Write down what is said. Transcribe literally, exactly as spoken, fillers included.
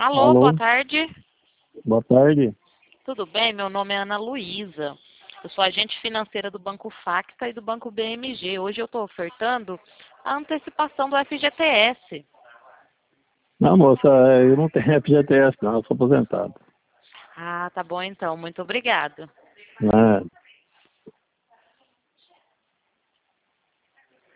Alô, boa Alô, tarde. boa tarde. Tudo bem? Meu nome é Ana Luísa. Eu sou agente financeira do Banco Facta e do Banco B M G. Hoje eu estou ofertando a antecipação do F G T S. Não, moça, eu não tenho F G T S não, eu sou aposentado. Ah, tá bom então. Muito obrigado. Né?